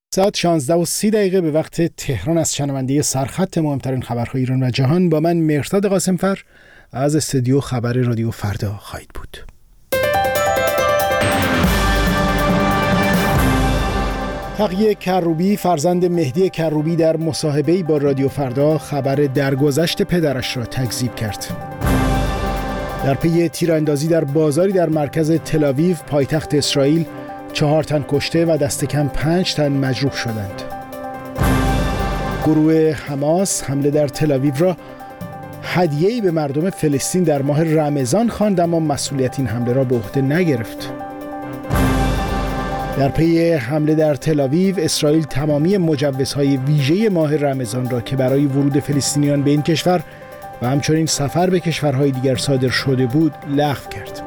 ساعت 16:30 به وقت تهران از شنونده سرخط مهمترین خبرهای ایران و جهان با من مهرداد قاسمفر از استودیو خبر رادیو فردا خواهید بود. تقی کروبی فرزند مهدی کروبی در مصاحبه‌ای با رادیو فردا خبر درگذشت پدرش را تکذیب کرد. در پی تیراندازی در بازاری در مرکز تل‌آویو پایتخت اسرائیل 4 تن کشته و دست کم 5 تن مجروح شدند. گروه حماس حمله در تل‌آویو را هدیه‌ای به مردم فلسطین در ماه رمضان خواند، اما مسئولیت این حمله را به عهده نگرفت. در پی حمله در تل‌آویو اسرائیل تمامی مجوزهای ویژه ماه رمضان را که برای ورود فلسطینیان به این کشور و همچنین سفر به کشورهای دیگر صادر شده بود لغو کرد.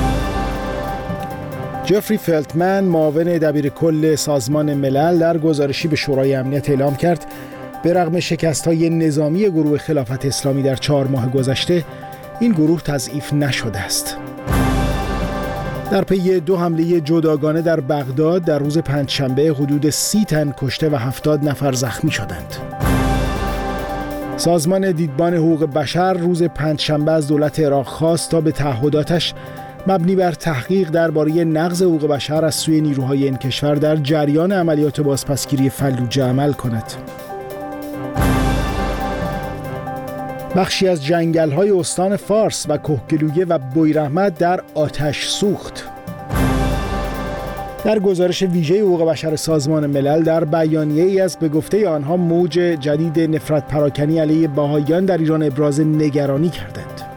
جفری فلتمن معاون دبیر کل سازمان ملل در گزارشی به شورای امنیت اعلام کرد به رغم شکست‌های نظامی گروه خلافت اسلامی در 4 ماه گذشته این گروه تضعیف نشده است. در پی 2 حمله جداگانه در بغداد در روز پنجشنبه حدود 30 تن کشته و 70 نفر زخمی شدند. سازمان دیدبان حقوق بشر روز پنجشنبه از دولت عراق خواست تا به تعهداتش مبنی بر تحقیق درباره نقض حقوق بشر از سوی نیروهای این کشور در جریان عملیات بازپسگیری فلوجه عمل کند. بخشی از جنگل‌های استان فارس و کهگلویه و بویراحمد در آتش سوخت. در گزارش ویژه حقوق بشر سازمان ملل در بیانیه‌ای از به گفته آنها موج جدید نفرت پراکنی علیه بهائیان در ایران ابراز نگرانی کردند.